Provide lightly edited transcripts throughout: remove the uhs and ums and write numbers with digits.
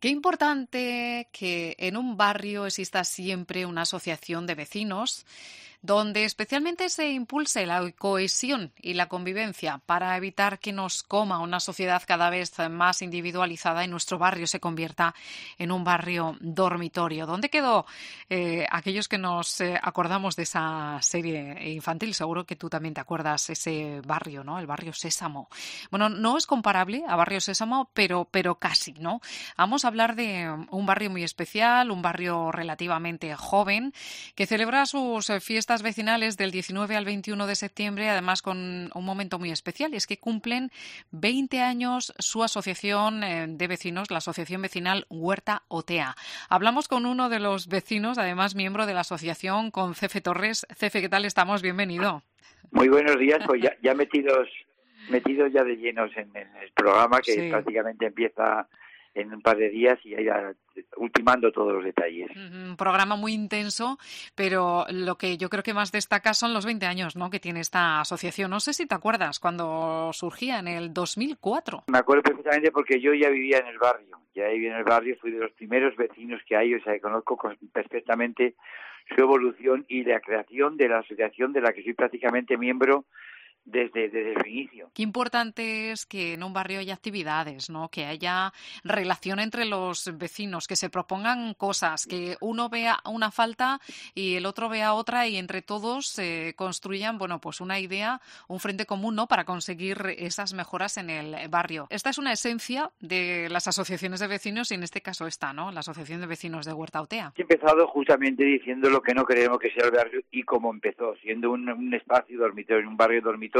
Qué importante que en un barrio exista siempre una asociación de vecinos donde especialmente se impulse la cohesión y la convivencia para evitar que nos coma una sociedad cada vez más individualizada y nuestro barrio se convierta en un barrio dormitorio. ¿Dónde quedó aquellos que nos acordamos de esa serie infantil? Seguro que tú también te acuerdas ese barrio, ¿no? El barrio Sésamo. Bueno, no es comparable a Barrio Sésamo, pero casi, ¿no? Vamos a hablar de un barrio muy especial, un barrio relativamente joven, que celebra sus fiestas vecinales del 19 al 21 de septiembre, además con un momento muy especial, y es que cumplen 20 años su asociación de vecinos, la Asociación Vecinal Huerta Otea. Hablamos con uno de los vecinos, además miembro de la asociación, con Cefe Torres. Cefe, ¿qué tal estamos? Bienvenido. Muy buenos días, pues ya metidos ya de llenos en el programa que Sí. prácticamente empieza en un par de días y ya ultimando todos los detalles. Un programa muy intenso, pero lo que yo creo que más destaca son los 20 años, ¿no?, que tiene esta asociación. No sé si te acuerdas cuando surgía en el 2004. Me acuerdo perfectamente porque yo ya vivía en el barrio, fui de los primeros vecinos que hay, o sea, que conozco perfectamente su evolución y la creación de la asociación de la que soy prácticamente miembro desde su inicio. Qué importante es que en un barrio haya actividades, ¿no?, que haya relación entre los vecinos, que se propongan cosas, que uno vea una falta y el otro vea otra y entre todos construyan, bueno, pues una idea, un frente común, ¿no?, para conseguir esas mejoras en el barrio. Esta es una esencia de las asociaciones de vecinos y en este caso esta, ¿no?, la Asociación de Vecinos de Huerta Otea. He empezado justamente diciendo lo que no queremos que sea el barrio y cómo empezó, siendo un espacio dormitorio, un barrio dormitorio,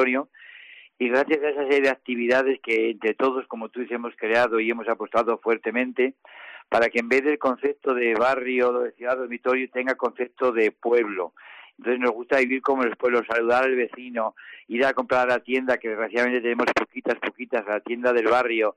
y gracias a esa serie de actividades que entre todos, como tú dices, hemos creado y hemos apostado fuertemente para que en vez del concepto de barrio o de ciudad dormitorio tenga concepto de pueblo. Entonces nos gusta vivir como los pueblos, saludar al vecino, ir a comprar a la tienda, que desgraciadamente tenemos poquitas, a la tienda del barrio,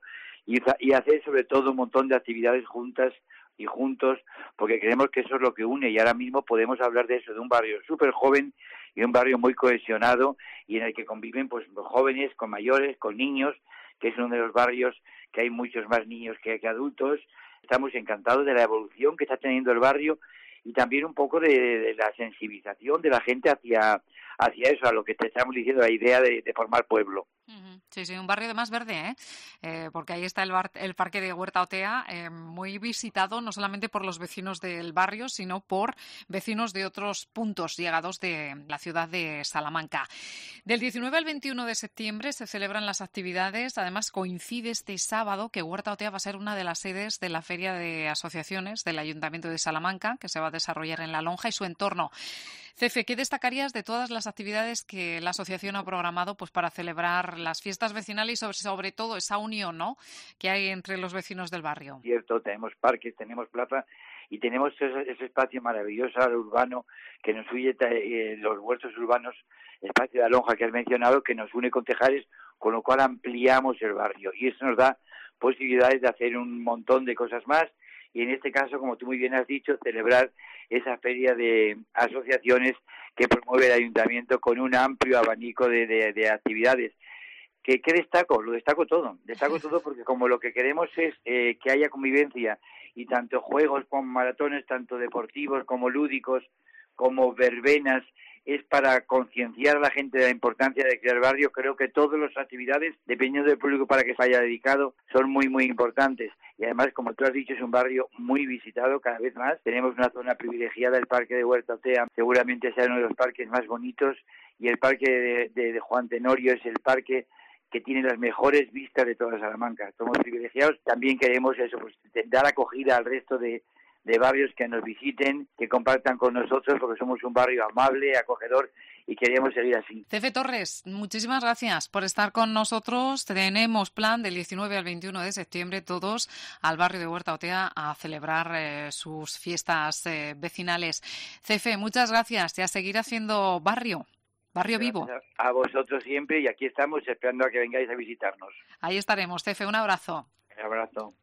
y hacer sobre todo un montón de actividades juntas y juntos, porque creemos que eso es lo que une, y ahora mismo podemos hablar de eso, de un barrio súper joven y un barrio muy cohesionado y en el que conviven pues jóvenes con mayores, con niños, que es uno de los barrios que hay muchos más niños que adultos. Estamos encantados de la evolución que está teniendo el barrio y también un poco de la sensibilización de la gente hacia eso, a lo que te estamos diciendo, la idea de formar pueblo. Sí, un barrio de más verde, porque ahí está el parque de Huerta Otea, muy visitado no solamente por los vecinos del barrio, sino por vecinos de otros puntos llegados de la ciudad de Salamanca. Del 19 al 21 de septiembre se celebran las actividades, además coincide este sábado que Huerta Otea va a ser una de las sedes de la Feria de Asociaciones del Ayuntamiento de Salamanca, que se va a desarrollar en La Lonja y su entorno. Cefe, ¿qué destacarías de todas las actividades que la asociación ha programado pues para celebrar las fiestas vecinales y sobre todo esa unión, ¿no?, que hay entre los vecinos del barrio? Cierto, tenemos parques, tenemos plaza y tenemos ese espacio maravilloso urbano que nos une los huertos urbanos, espacio de La Lonja que has mencionado, que nos une con Tejares, con lo cual ampliamos el barrio y eso nos da posibilidades de hacer un montón de cosas más y en este caso, como tú muy bien has dicho, celebrar esa feria de asociaciones que promueve el ayuntamiento con un amplio abanico de actividades. ¿Qué destaco? Lo destaco todo porque como lo que queremos es que haya convivencia y tanto juegos como maratones, tanto deportivos como lúdicos, como verbenas, es para concienciar a la gente de la importancia de crear barrio. Creo que todas las actividades, dependiendo del público para que se haya dedicado, son muy, muy importantes. Y además, como tú has dicho, es un barrio muy visitado cada vez más. Tenemos una zona privilegiada, el Parque de Huerta Otea, seguramente sea uno de los parques más bonitos, y el Parque de Juan Tenorio es el parque que tiene las mejores vistas de toda Salamanca. Somos privilegiados. También queremos eso, pues dar acogida al resto de barrios que nos visiten, que compartan con nosotros, porque somos un barrio amable, acogedor y queremos seguir así. Cefe Torres, muchísimas gracias por estar con nosotros. Tenemos plan del 19 al 21 de septiembre todos al barrio de Huerta Otea a celebrar sus fiestas vecinales. Cefe, muchas gracias y a seguir haciendo barrio vivo. A vosotros siempre y aquí estamos esperando a que vengáis a visitarnos. Ahí estaremos, Cefe, un abrazo. Un abrazo.